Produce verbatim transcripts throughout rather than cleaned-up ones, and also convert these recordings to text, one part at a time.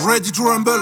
ready to rumble.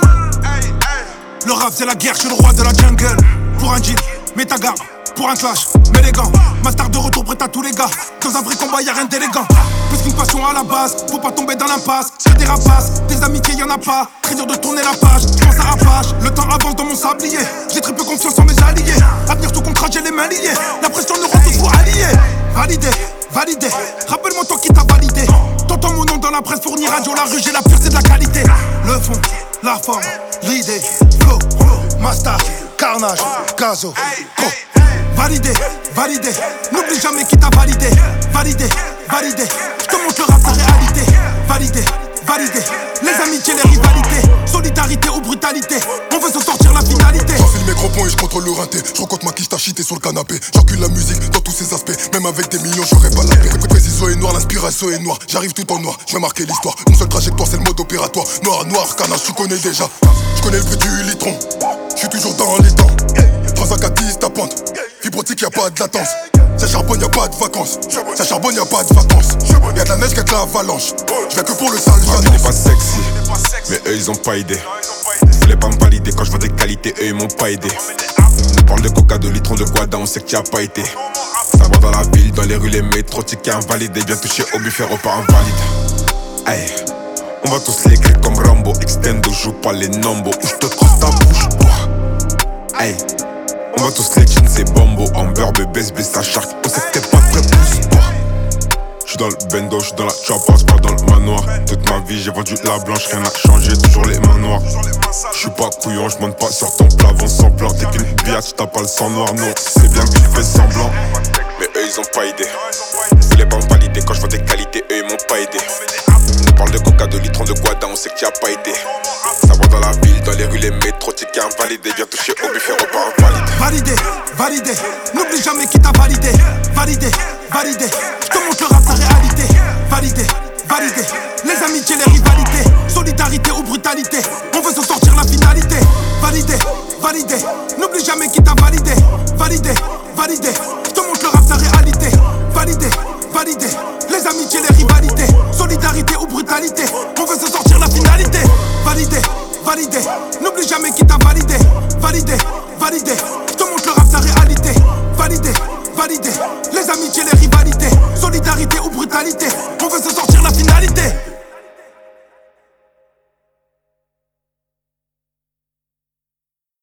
Le rap c'est la guerre, je suis le roi de la jungle. Pour un jean, mets ta garde. Pour un clash, mets les gants. Master de retour prêt à tous les gars. Dans un vrai combat y'a rien d'élégant. Plus qu'une passion à la base, faut pas tomber dans l'impasse. Que des rapaces, des amitiés y'en a pas. Très dur de tourner la page, j'pense à rapage. Le temps avance dans mon sablier. J'ai très peu confiance en mes alliés. À tenir tout contrat, j'ai les mains liées. La pression ne rentre pour allier. Validé, validé. Rappelle-moi toi qui t'a validé. T'entends mon nom dans la presse, fournir radio, la rue, j'ai la pure, c'est de la qualité. Le fond, la forme, l'idée, flow, master, carnage, gazo, pro. Validé, validé, n'oublie jamais qui t'a validé. Validé, validé, j'te montre le rap, sa réalité. Validé, validé, les amitiés, les rivalités. Solidarité ou brutalité, on veut s'en sortir la finalité. J'enfile mes gros points et je contrôle le rinté. Je rencontre ma quiche, t'as cheaté sur le canapé. J'encule la musique dans tous ses aspects. Même avec des millions, j'aurais pas la paix. Précision est noire, l'inspiration est noire. J'arrive tout en noir, je vais marquer l'histoire. Une seule trajectoire, c'est le mode opératoire. Noir, noir, canage, tu connais déjà. Je connais le bruit du litron, je suis toujours dans les temps. Transac à dix, ta pente. Fibrotique, y'a pas de latence. Ça charbonne, y'a pas de vacances. Ça charbonne, y'a pas de vacances. Y'a de la neige, y'a de l'avalanche. Je viens que pour le sale, j'annonce. Il est pas sexy, mais eux ils ont pas aidé. Ils voulaient pas me valider quand je vois des qualités, eux ils m'ont pas aidé. On nous parle de coca, de litron, de guada, on sait que t'y as pas été. Ça va dans la ville, dans les rues, les métros, tickets invalidés. Viens toucher au buffet, repas invalide. Hey, on va tous les créer comme Rambo. Extendo, joue pas les nombos. Ou j'te croise ta bouche, oh. Hey. On va tous les jeans, c'est bombo, Amber, bébé, bébé, sa shark. On sait que t'es pas très pousse-toi. J'suis dans le bendo, j'suis dans la choppa, pas dans le manoir. Toute ma vie, j'ai vendu la blanche, rien n'a changé, toujours les mains noires. J'suis pas couillon, j'monte pas sur ton plafond sans plan. T'es qu'une biatch, t'as pas le sang noir, non. C'est bien que tu fais semblant. Mais eux, ils ont pas aidé. Ils voulaient pas me valider quand je vois des qualités, eux, ils m'ont pas aidé. On nous parle de coca, de litron, de guada, on sait que t'y as pas été. Ça va dans la ville, dans les rues, les métros, tickets invalidés. Viens toucher au buffet, repas invalide. Validé, validé, n'oublie jamais qui t'a validé. Validé, validé, j'te montre le rap, sa réalité. Validé, validé, les amitiés, les rivalités. Solidarité ou brutalité, on veut s'en sortir la finalité. Validé, validé, n'oublie jamais qui t'a validé. Validé, validé, j'te montre le rap, sa réalité. Validé, validé, les amitiés, les rivalités. Solidarité ou brutalité, on veut s'en sortir la finalité. Validé, validé, n'oublie jamais qui t'a validé. Validé, validé, j'te montre le rap, sa réalité. Validé, validé, les amitiés, les rivalités. Solidarité ou brutalité, on veut se sortir la finalité.